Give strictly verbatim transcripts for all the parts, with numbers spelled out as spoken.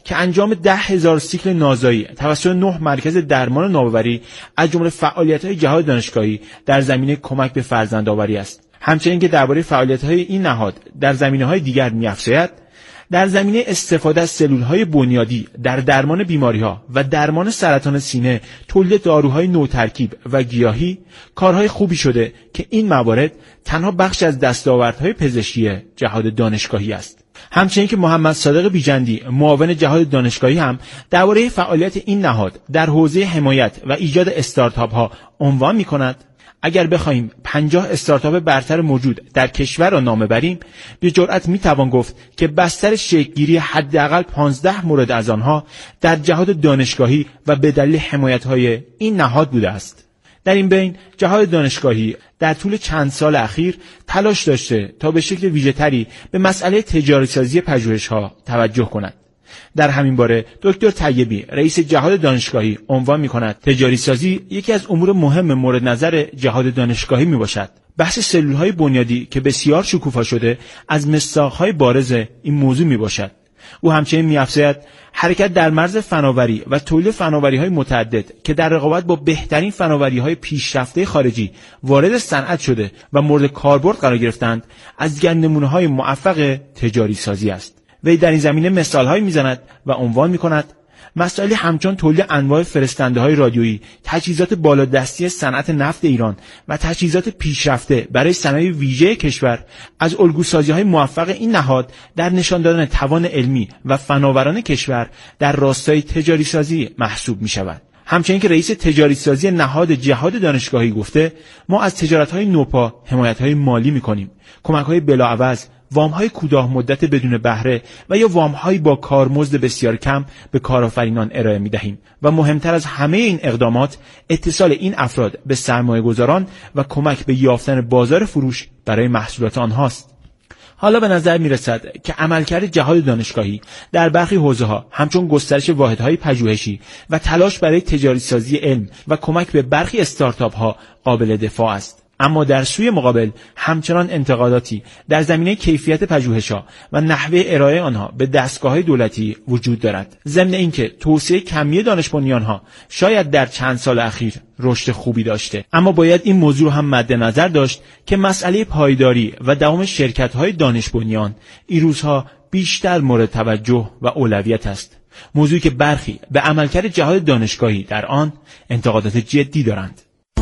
که انجام ده هزار سیکل نازایی توسط نه مرکز درمان نوآوری از جمله فعالیت‌های جهاد دانشگاهی در زمینه کمک به فرزندآوری است. همچنین که درباره فعالیت‌های این نهاد در زمینه‌های دیگر می‌افزاید، در زمینه استفاده از سلول‌های بنیادی در درمان بیماری‌ها و درمان سرطان سینه، تولید داروهای نوترکیب و گیاهی کارهای خوبی شده که این موارد تنها بخش از دستاوردهای پزشکی جهاد دانشگاهی است. همچنین که محمد صادق بیجندی معاون جهاد دانشگاهی هم درباره فعالیت این نهاد در حوزه حمایت و ایجاد استارتاپ‌ها عنوان می‌کند: اگر بخواهیم پنجاه استارتاپ برتر موجود در کشور را نام بریم، به جرئت میتوان گفت که بستر شکل‌گیری حداقل پانزده مورد از آنها در جهاد دانشگاهی و به دلیل حمایت‌های این نهاد بوده است. در این بین جهاد دانشگاهی در طول چند سال اخیر تلاش داشته تا به شکل ویژه‌تری به مسئله تجاری‌سازی پژوهش‌ها توجه کند. در همین باره دکتر طیبی رئیس جهاد دانشگاهی عنوان می‌کند تجاری‌سازی یکی از امور مهم مورد نظر جهاد دانشگاهی میباشد. بحث سلول‌های بنیادی که بسیار شکوفا شده از مصداق‌های بارز این موضوع میباشد. او همچنین می‌افزاید حرکت در مرز فناوری و تولید فناوری‌های متعدد که در رقابت با بهترین فناوری‌های پیشرفته خارجی وارد صنعت شده و مورد کاربرد قرار گرفتند از دیگر نمونه‌های موفق تجاری‌سازی است. وی در این زمینه مثال‌هایی می‌زند و عنوان می‌کند مسائلی همچون تولید انواع فرستنده‌های رادیویی، تجهیزات بالادستی صنعت نفت ایران و تجهیزات پیشرفته برای صنایع ویژه کشور از الگوسازی‌های موفق این نهاد در نشان دادن توان علمی و فناوران کشور در راستای تجاری‌سازی محسوب می‌شود. همچنین که رئیس تجاری‌سازی نهاد جهاد دانشگاهی گفته ما از تجارت‌های نوپا حمایت‌های مالی می‌کنیم، کمک‌های بلاعوض، وام‌های کوتاه مدت بدون بهره و یا وام‌های با کارمزد بسیار کم به کارآفرینان ارائه می‌دهیم و مهمتر از همه این اقدامات اتصال این افراد به سرمایه‌گذاران و کمک به یافتن بازار فروش برای محصولات آنهاست. حالا به نظر می‌رسد که عملکرد جهاد دانشگاهی در برخی حوزه‌ها همچون گسترش واحدهای پژوهشی و تلاش برای تجاری‌سازی علم و کمک به برخی استارتاپ‌ها قابل دفاع است. اما در سوی مقابل همچنان انتقاداتی در زمینه کیفیت پژوهش‌ها و نحوه ارائه آنها به دستگاه‌های دولتی وجود دارد. ضمن اینکه توسعه کمی دانش بنیان‌ها شاید در چند سال اخیر رشد خوبی داشته، اما باید این موضوع هم مد نظر داشت که مسئله پایداری و دوام شرکت‌های دانش بنیان این روزها بیشتر مورد توجه و اولویت است، موضوعی که برخی به عملکرد جهاد دانشگاهی در آن انتقادات جدی دارند.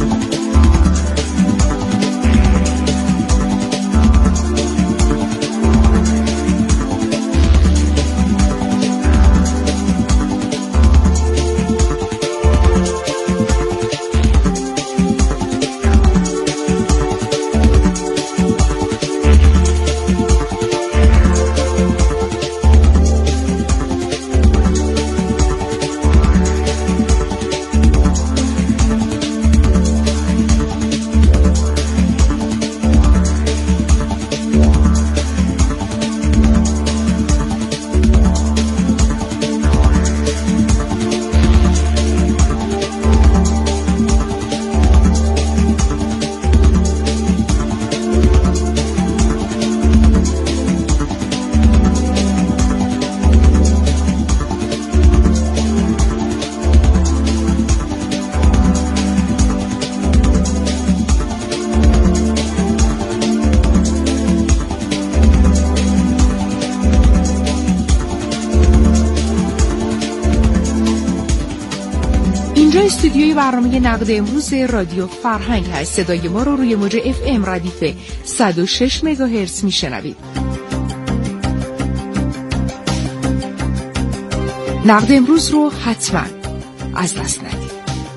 استودیوی برنامه نقد امروز رادیو فرهنگ هست. صدای ما رو روی موج اف ام ردیف صد و شش مگاهرتز میشنوید. نقد امروز رو حتما از دست ندید.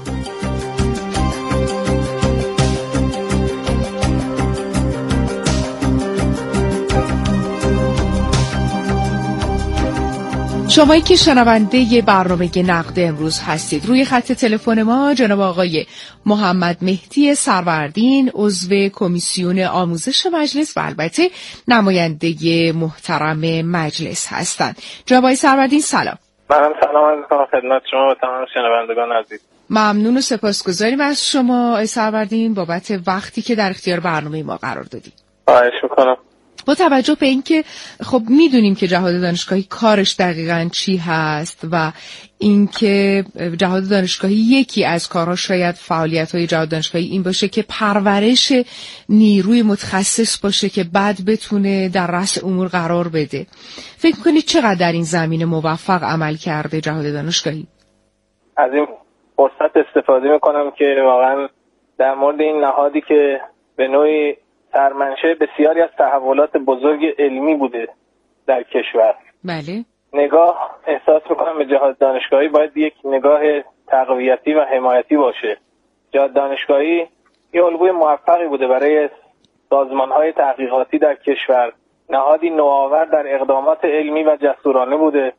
شمایی که شنونده ی برنامه نقد امروز هستید، روی خط تلفن ما جناب آقای محمد مهدی سروردین، عضو کمیسیون آموزش مجلس و البته نماینده محترم مجلس هستند. جناب آقای سروردین سلام. منم سلام عرض می‌کنم خدمت شما و تمام شنوندگان عزیز. ممنون و سپاسگزاریم از شما آقای سروردین بابت وقتی که در اختیار برنامه ما قرار دادید. خواهش می‌کنم. با توجه به اینکه خب میدونیم که جهاد دانشگاهی کارش دقیقاً چی هست و اینکه جهاد دانشگاهی یکی از کارهاش شاید فعالیت‌های جهاد دانشگاهی این باشه که پرورش نیروی متخصص باشه که بعد بتونه در رأس امور قرار بده. فکر می‌کنید چقدر در این زمینه موفق عمل کرده جهاد دانشگاهی؟ از این فرصت استفاده میکنم که واقعا در مورد این نهادی که به نوعی سرمنشأ بسیاری از تحولات بزرگ علمی بوده در کشور، بله، نگاه احساس میکنم به جهاد دانشگاهی باید یک نگاه تقویتی و حمایتی باشه. جهاد دانشگاهی یه الگوی موفقی بوده برای سازمان‌های تحقیقاتی در کشور، نهادی نوآور در اقدامات علمی و جسورانه بوده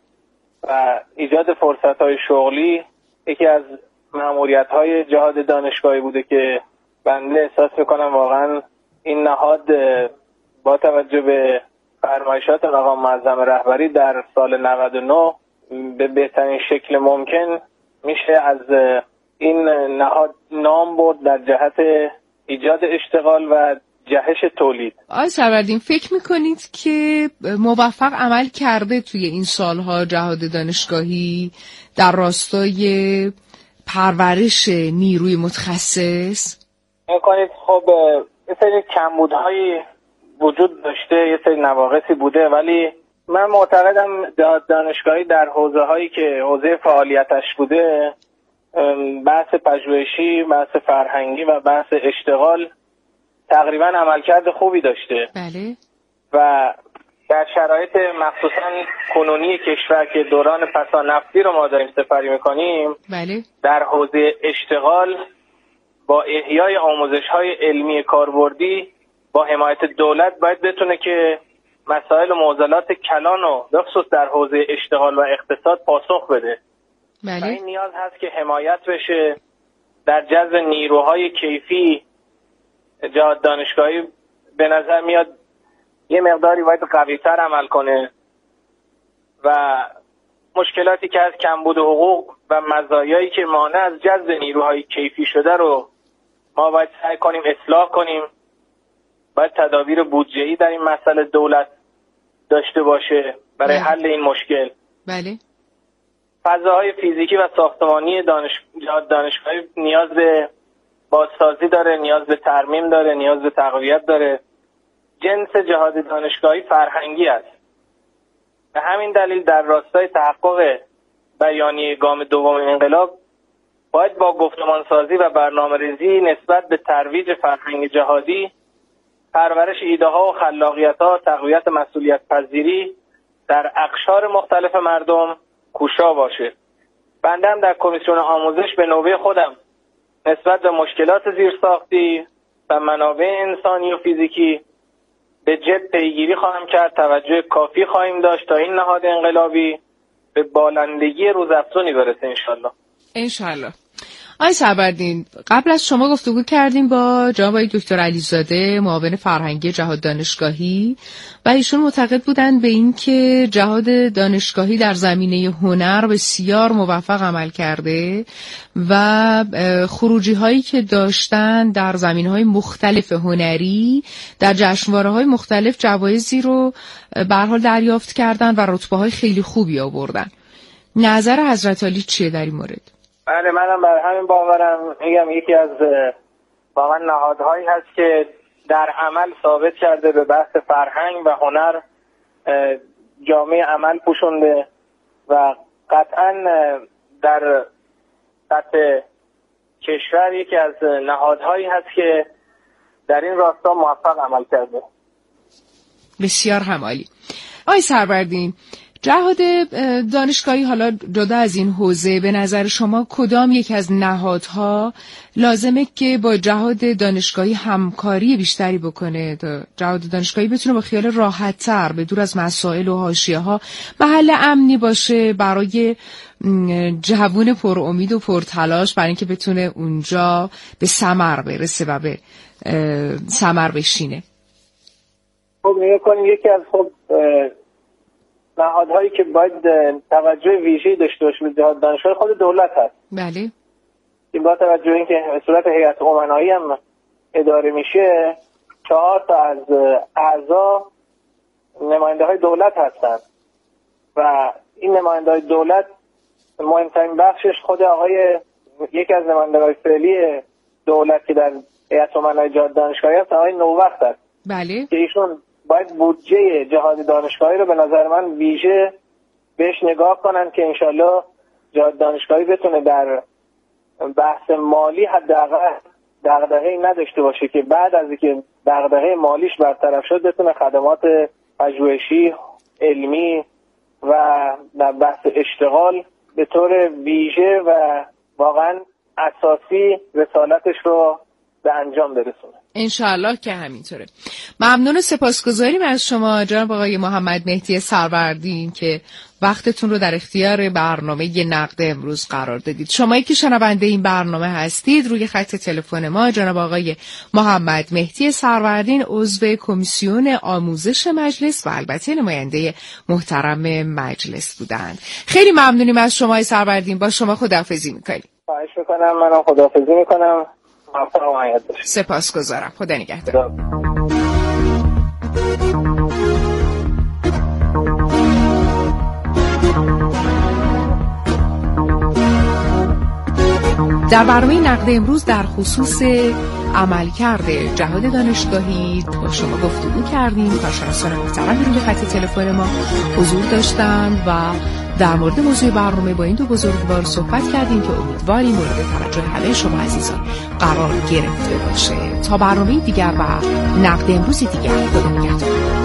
و ایجاد فرصت‌های شغلی یکی از مأموریت‌های جهاد دانشگاهی بوده که بنده احساس میکنم واقعا این نهاد با توجه به فرمایشات مقام معظم رهبری در سال نود و نه به بهترین شکل ممکن میشه از این نهاد نام برد در جهت ایجاد اشتغال و جهش تولید. آقای سروردین، فکر میکنید که موفق عمل کرده توی این سالها جهاد دانشگاهی در راستای پرورش نیروی متخصص؟ میکنید خب یه سری کمبودهایی وجود داشته، یه سری نواقصی بوده، ولی من معتقدم جهاد دانشگاهی در حوزه هایی که حوزه فعالیتش بوده، بحث پژوهشی، بحث فرهنگی و بحث اشتغال تقریبا عملکرد خوبی داشته. بله. و در شرایط مخصوصا کنونی کشور که دوران پسانفتی رو ما داریم سپری میکنیم، بله، در حوزه اشتغال با احیای آموزش‌های علمی کاربردی با حمایت دولت باید بتونه که مسائل و معضلات کلان و به خصوص در حوزه اشتغال و اقتصاد پاسخ بده. بله. این نیاز هست که حمایت بشه در جذب نیروهای کیفی. جهاد دانشگاهی به نظر میاد یه مقداری باید قوی‌تر عمل کنه و مشکلاتی که از کمبود حقوق و مزایایی که مانع از جذب نیروهای کیفی شده رو ما باید سعی کنیم اصلاح کنیم. باید تدابیر بودجه‌ای در این مسئله دولت داشته باشه برای بله. حل این مشکل. بله. فضاهای فیزیکی و ساختمانی دانش... دانشگاهی نیاز به بازسازی داره، نیاز به ترمیم داره، نیاز به تقویت داره. جنس جهاد دانشگاهی فرهنگی است. به همین دلیل در راستای تحقق بیانیه گام دوم انقلاب باید با گفتمانسازی و برنامه‌ریزی نسبت به ترویج فرهنگ جهادی، پرورش ایده‌ها و خلاقیت‌ها، تقویت مسئولیت پذیری در اقشار مختلف مردم کوشا باشه. بنده هم در کمیسیون آموزش به نوبه خودم نسبت به مشکلات زیرساختی و منابع انسانی و فیزیکی به جد پیگیری خواهم کرد. توجه کافی خواهیم داشت تا این نهاد انقلابی به بالندگی روزافزونی برسه انشالله. انشالله. آقای سروردین، قبل از شما گفتگو کردیم با جناب آقای دکتر علیزاده، معاون فرهنگی جهاد دانشگاهی، و ایشون معتقد بودن به این که جهاد دانشگاهی در زمینه هنر بسیار موفق عمل کرده و خروجی هایی که داشتن در زمینه های مختلف هنری در جشنواره های مختلف جوایزی رو به هر حال دریافت کردن و رتبه های خیلی خوبی آوردن. نظر حضرت عالی چیه در این مورد؟ بله، منم بر همین باورم. میگم یکی از واقعا نهادهایی هست که در عمل ثابت کرده به بحث فرهنگ و هنر جامعه عمل پوشونده و قطعا در سطح کشور یکی از نهادهایی هست که در این راستا موفق عمل کرده. بسیار همالی. آقای سروردین، جهاد دانشگاهی حالا جدا از این حوزه به نظر شما کدام یک از نهادها لازمه که با جهاد دانشگاهی همکاری بیشتری بکنه تا جهاد دانشگاهی بتونه با خیال راحت‌تر به دور از مسائل و حاشیه‌ها محل امنی باشه برای جوون پر امید و پر تلاش برای اینکه بتونه اونجا به ثمر برسه و به ثمر بشینه؟ خب نگاه کنیم یکی از خب نهادهایی که باید توجه ویژه‌ای داشته باشه به جهاد دانشگاهی خود دولت هست. بله. این با توجه اینکه به صورت هیئت امنایی هم اداره میشه، چهار تا از اعضا نماینده های دولت هستند و این نماینده های دولت مهمترین بخشش خود آقای یکی از نمایندگان فعلی دولت که در هیئت امنای جهاد دانشگاهی هست، آقای نووقت است. بله. که ایشون باید بودجه جهاد دانشگاهی رو به نظر من ویژه بهش نگاه کنن که انشالله جهاد دانشگاهی بتونه در بحث مالی حداقل دغدغه‌ای نداشته باشه که بعد از اینکه دغدغه مالیش برطرف شد بتونه خدمات پژوهشی، علمی و در بحث اشتغال به طور ویژه و واقعا اساسی رسالتش رو به انجام برسونه. انشاءالله که همینطوره. ممنون و سپاسگزاریم از شما جناب آقای محمد مهدی سروردین که وقتتون رو در اختیار برنامه نقد امروز قرار دادید. شمایی که شنونده این برنامه هستید، روی خط تلفن ما جناب آقای محمد مهدی سروردین عضو کمیسیون آموزش مجلس و البته نماینده محترم مجلس بودند. خیلی ممنونیم از شما سروردین. با شما خداحافظی میکنیم. خواهش میکنم. منم خداحافظی میکنم. سپاسگزارم. خدا نگهدار. در برنامه نقد امروز در خصوص عملکرد جهاد دانشگاهی با شما گفتگو کردیم. کارشناسان محترم روی خط تلفن ما حضور داشتند و در مورد موضوع برنامه با این دو بزرگوار صحبت کردیم که امیدواریم مورد توجه همه شما عزیزان قرار گرفته باشه. تا برنامه دیگر و نقد امروز دیگر، خدا نگهدار.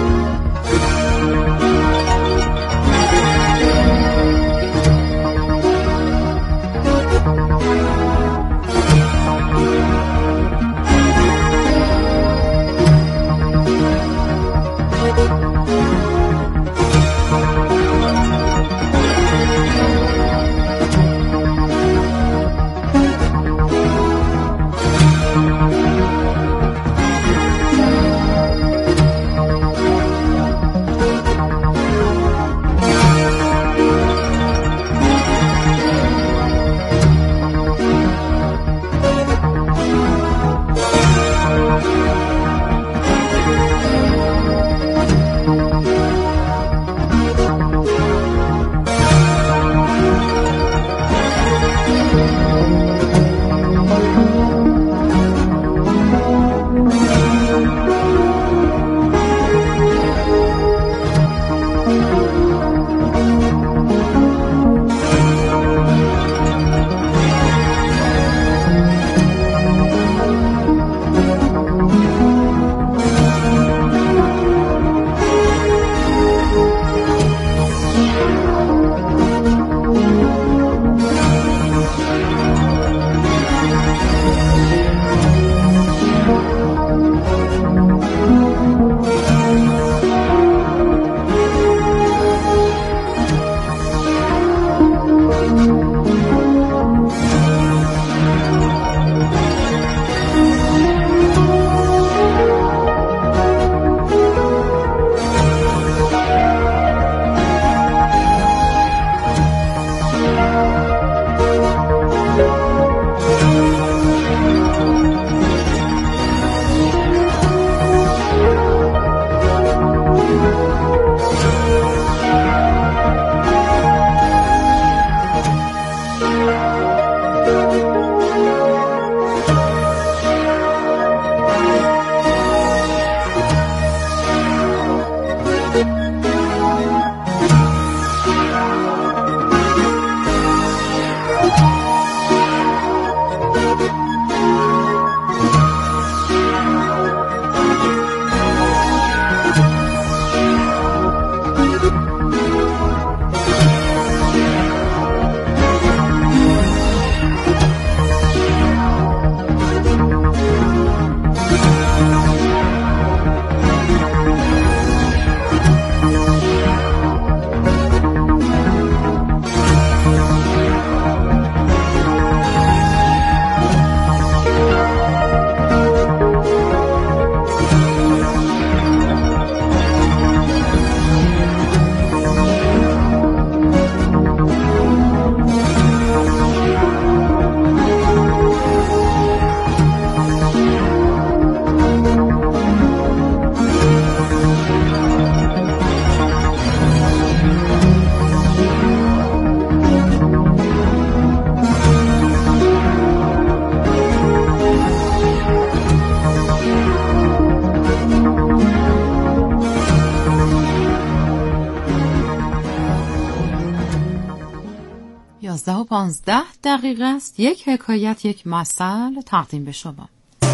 یازده و پانزده دقیقه است. یک حکایت یک مثل تقدیم به شما.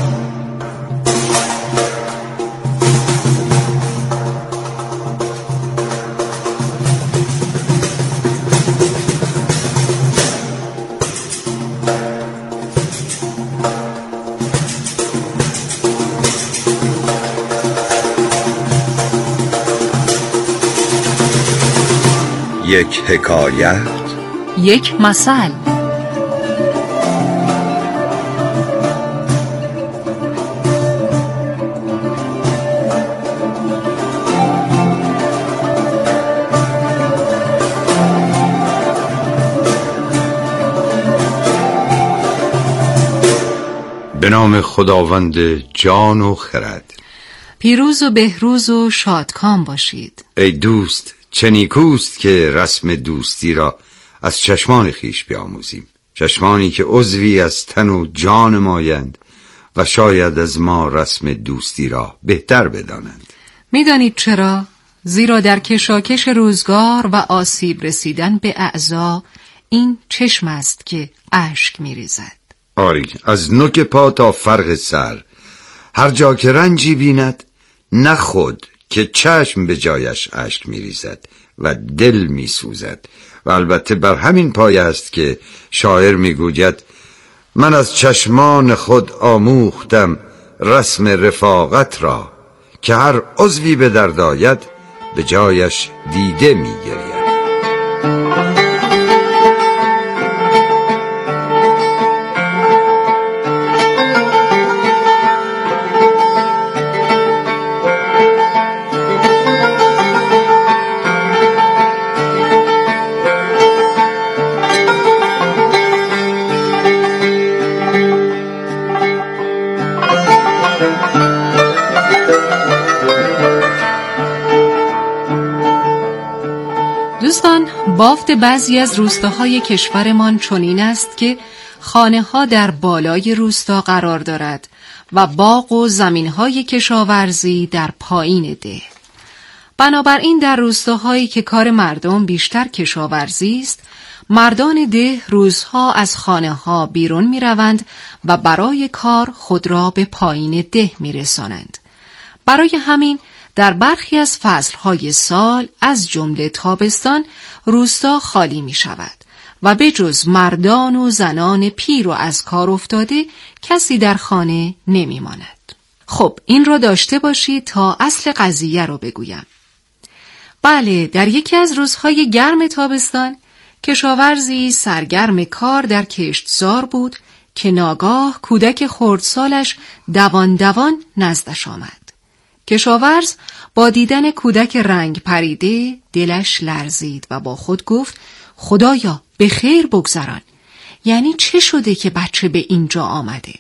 یک حکایت یک مثل. به نام خداوند جان و خرد. پیروز و بهروز و شادکام باشید. ای دوست، چه نیکوست که رسم دوستی را از چشمان خیش بیاموزیم، چشمانی که عضوی از تن و جان مایند و شاید از ما رسم دوستی را بهتر بدانند. میدانید چرا؟ زیرا در کشاکش روزگار و آسیب رسیدن به اعضا این چشم است که اشک میریزد. آری، از نوک پا تا فرق سر، هر جا که رنجی بیند، نه خود که چشم به جایش اشک میریزد و دل میسوزد. و البته بر همین پایه است که شاعر میگوید من از چشمان خود آموختم رسم رفاقت را، که هر عضوی به درد آید به جایش دیده میگرید. دوستان، بافت بعضی از روستاهای کشورمان چنین است که خانه ها در بالای روستا قرار دارد و باغ و زمین های کشاورزی در پایین ده. بنابراین در روستاهایی که کار مردم بیشتر کشاورزی است، مردان ده روزها از خانه ها بیرون می روند و برای کار خود را به پایین ده می رسانند. برای همین در برخی از فصلهای سال از جمله تابستان روستا خالی می شود و به جز مردان و زنان پیر و از کار افتاده کسی در خانه نمی ماند. خب این را داشته باشید تا اصل قضیه را بگویم. بله، در یکی از روزهای گرم تابستان کشاورزی سرگرم کار در کشتزار بود که ناگاه کودک خردسالش دوان دوان نزدش آمد. کشاورز با دیدن کودک رنگ پریده دلش لرزید و با خود گفت خدایا به خیر بگذران، یعنی چه شده که بچه به اینجا آمده؟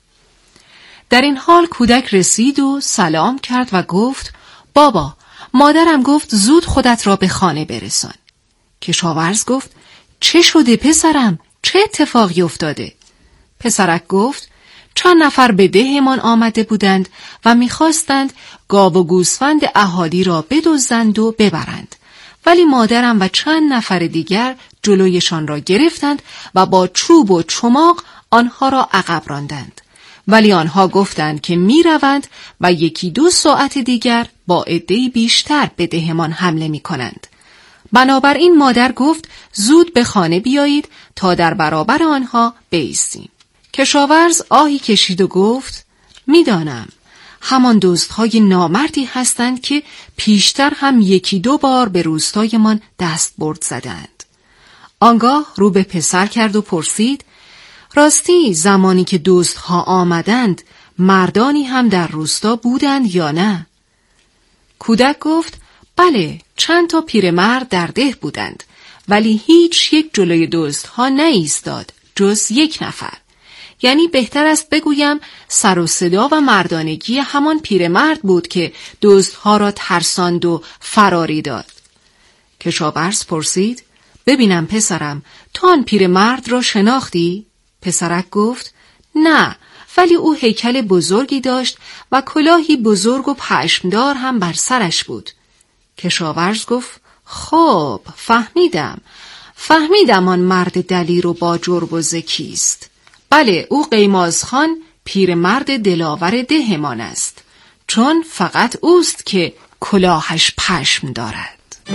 در این حال کودک رسید و سلام کرد و گفت بابا، مادرم گفت زود خودت را به خانه برسان. کشاورز گفت چه شده پسرم؟ چه اتفاقی افتاده؟ پسرک گفت چند نفر به دهمان آمده بودند و می‌خواستند گاو و گوسفند اهالی را بدزدند و ببرند، ولی مادرم و چند نفر دیگر جلویشان را گرفتند و با چوب و چماق آنها را عقب راندند، ولی آنها گفتند که می‌روند و یکی دو ساعت دیگر با عده‌ای بیشتر به دهمان حمله می‌کنند. بنابراین مادر گفت زود به خانه بیایید تا در برابر آنها بایستیم. کشاورز آهی کشید و گفت میدانم همان دزدهای نامردی هستند که پیشتر هم یکی دو بار به روستایمان دست برد زدند. آنگاه رو به پسر کرد و پرسید راستی زمانی که دزدها آمدند مردانی هم در روستا بودند یا نه؟ کودک گفت بله، چند تا پیرمرد در ده بودند، ولی هیچ یک جلوی دزدها نایستاد جز یک نفر. یعنی بهتر است بگویم سر و صدا و مردانگی همان پیرمرد بود که دزدها را ترساند و فراری داد. کشاورز پرسید ببینم پسرم، تو آن پیرمرد را شناختی؟ پسرک گفت نه، ولی او هیکل بزرگی داشت و کلاهی بزرگ و پشمدار هم بر سرش بود. کشاورز گفت خب فهمیدم، فهمیدم آن مرد دلیر و با جربوزه کیست. بله، او قیماز خان پیرمرد دلاور دهمان است، چون فقط اوست که کلاهش پشم دارد.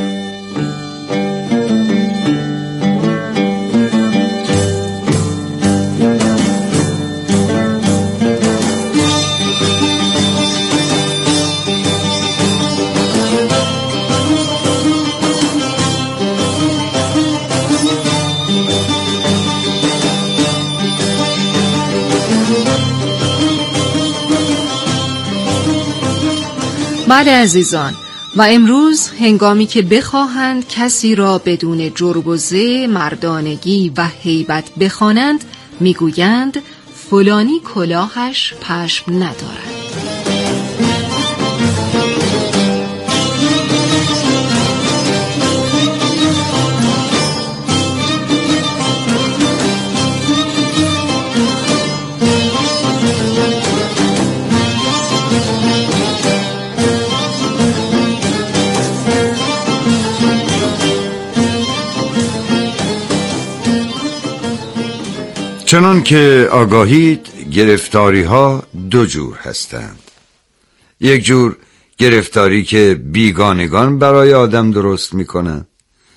بله عزیزان، و امروز هنگامی که بخواهند کسی را بدون جربوزه، مردانگی و هیبت بخوانند، میگویند فلانی کلاهش پشم ندارد. چنان که آگاهید، گرفتاری ها دو جور هستند. یک جور گرفتاری که بیگانگان برای آدم درست می کنند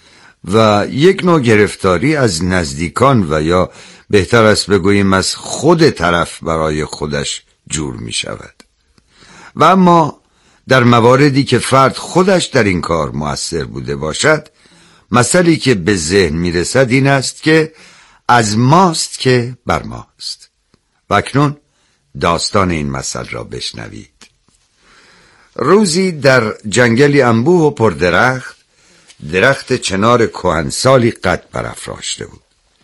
و یک نوع گرفتاری از نزدیکان و یا بهتر است بگوییم از خود طرف برای خودش جور می شود. و اما در مواردی که فرد خودش در این کار مؤثر بوده باشد، مسئله که به ذهن می رسد این است که از ماست که بر ماست. و اکنون داستان این مسئله را بشنوید. روزی در جنگلی انبوه و پردرخت، درخت چنار کهنسالی قد برافراشته بود.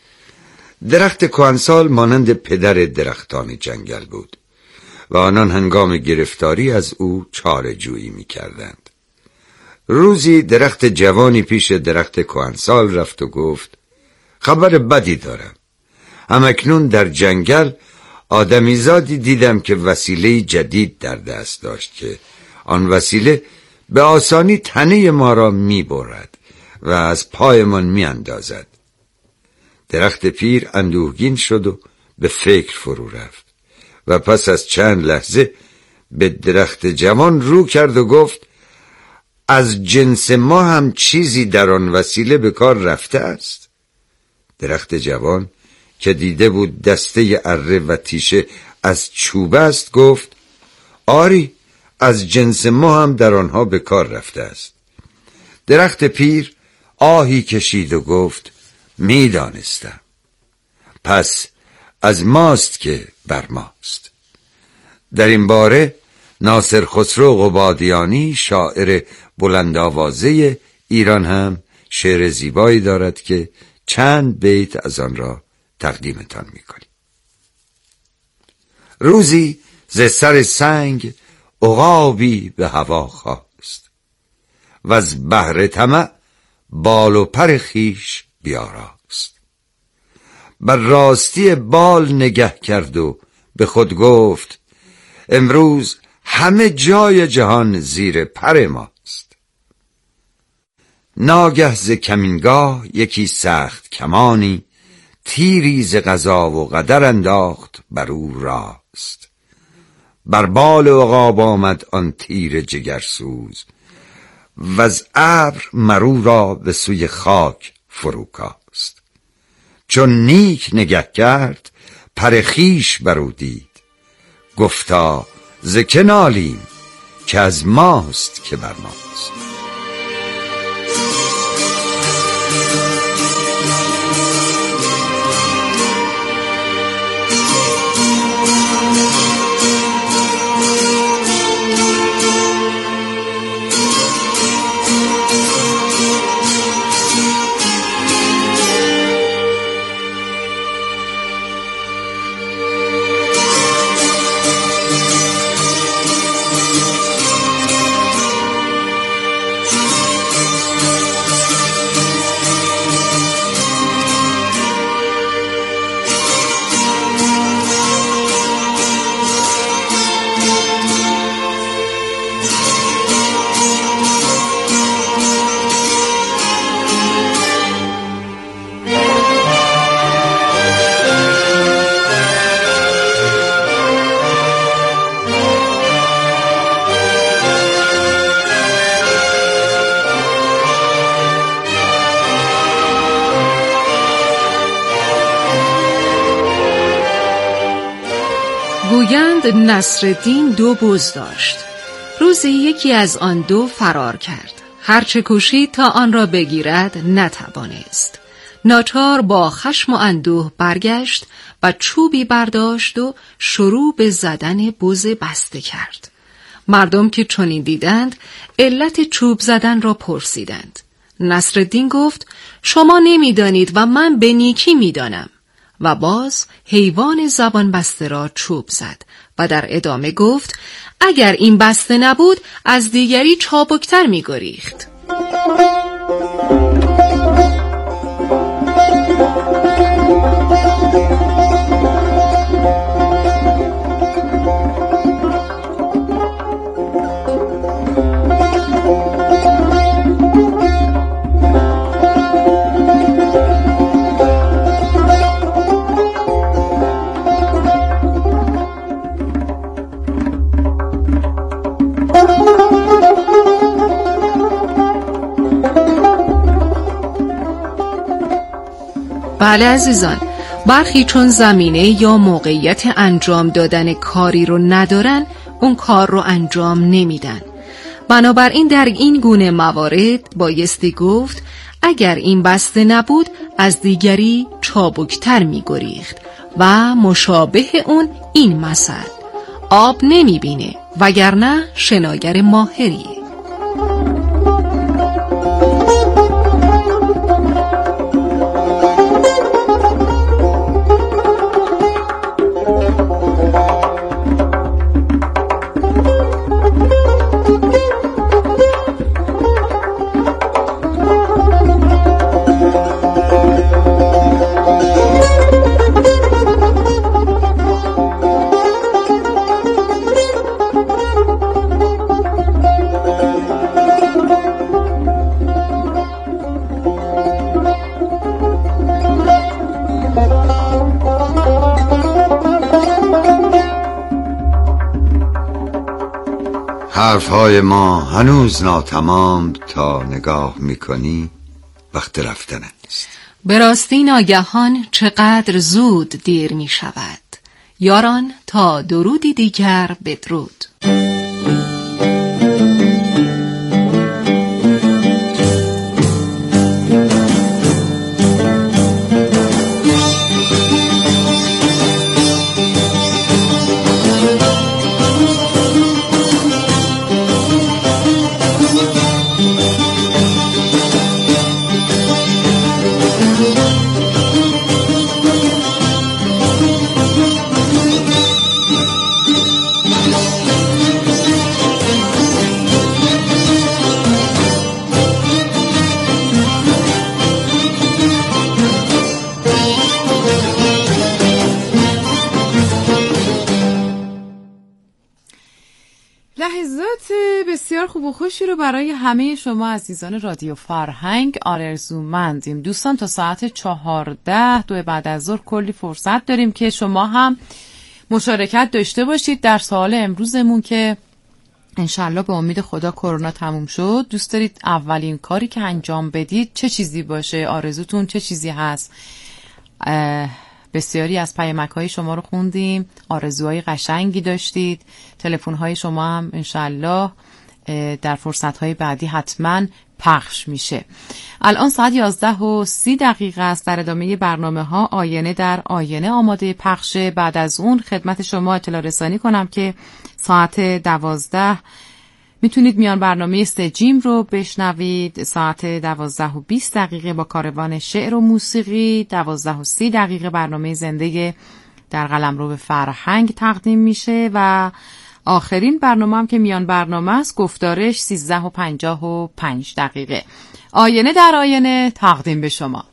درخت کهنسال مانند پدر درختان جنگل بود و آنان هنگام گرفتاری از او چاره جویی می کردند. روزی درخت جوانی پیش درخت کهنسال رفت و گفت: خبر بدی دارم. همکنون در جنگل آدمیزادی دیدم که وسیله جدید در دست داشت که آن وسیله به آسانی تنه ما را می برد و از پایمان می اندازد. درخت پیر اندوهگین شد و به فکر فرو رفت و پس از چند لحظه به درخت جوان رو کرد و گفت: از جنس ما هم چیزی در آن وسیله به کار رفته است؟ درخت جوان که دیده بود دسته اره و تیشه از چوب است گفت: آری، از جنس ما هم در آنها به کار رفته است. درخت پیر آهی کشید و گفت: میدانستم. پس از ماست که بر ماست. در این باره ناصر خسرو قبادیانی، شاعر بلند آوازه ایران، هم شعر زیبایی دارد که چند بیت از آن را تقدیمتان می‌کنیم. روزی ز سر سنگ عقابی به هوا خاست و از بحر طمع بال و پر خویش بیاراست. بر راستی بال نگه کرد و به خود گفت: امروز همه جای جهان زیر پر ماست. ناگه ز کمینگاه یکی سخت کمانی، تیری ز قضا و قدر انداخت بر او راست. بر بال عقاب آمد آن تیر جگرسوز و از ابر مرو را به سوی خاک فرو کاست. چون نیک نگه کرد پر خویش بر او دید، گفتا ز که نالیم که از ماست که بر ماست. میگویند نصرالدین دو بز داشت. روزی یکی از آن دو فرار کرد. هرچه کوشید تا آن را بگیرد نتوانست. ناچار با خشم و اندوه برگشت و چوبی برداشت و شروع به زدن بز بسته کرد. مردم که چنین دیدند علت چوب زدن را پرسیدند. نصرالدین گفت شما نمیدانید و من به نیکی میدانم و باز حیوان زبان بسته را چوب زد و در ادامه گفت اگر این بسته نبود از دیگری چابکتر می‌گریخت. بله عزیزان، برخی چون زمینه یا موقعیت انجام دادن کاری رو ندارن اون کار رو انجام نمیدن. بنابراین در این گونه موارد بایستی گفت اگر این بسته نبود از دیگری چابکتر می‌گریخت و مشابه اون این مثل آب نمی‌بینه وگرنه شناگر ماهریه. حرفهای ما هنوز ناتمام تا نگاه میکنی وقت رفتن است. به راستی ناگهان چقدر زود دیر می شود. یاران تا درودی دیگر بدرود. بسیار خوب و خوشی رو برای همه شما عزیزان رادیو فرهنگ آرزومندیم. دوستان تا ساعت چهارده دو بعد از ظهر کلی فرصت داریم که شما هم مشارکت داشته باشید در سوال امروزمون که انشالله به امید خدا کرونا تموم شد. دوست دارید اولین کاری که انجام بدید چه چیزی باشه؟ آرزوتون چه چیزی هست؟ بسیاری از پیامک‌های شما رو خوندیم، آرزوهای قشنگی داشتید، تلفن‌های شما هم انشالله در فرصت‌های بعدی حتما پخش میشه. الان ساعت یازده و سی دقیقه است. در ادامه برنامه ها آینه در آینه آماده پخشه. بعد از اون خدمت شما اطلاع رسانی کنم که ساعت دوازده میتونید میان برنامه سجیم رو بشنوید. ساعت دوازده و بیست دقیقه با کاروان شعر و موسیقی، دوازده و سی دقیقه برنامه زنده در قلمرو به فرهنگ تقدیم میشه و آخرین برنامه هم که میان برنامه است گفتارش سیزده و پنجاه و پنج دقیقه. آینه در آینه تقدیم به شما.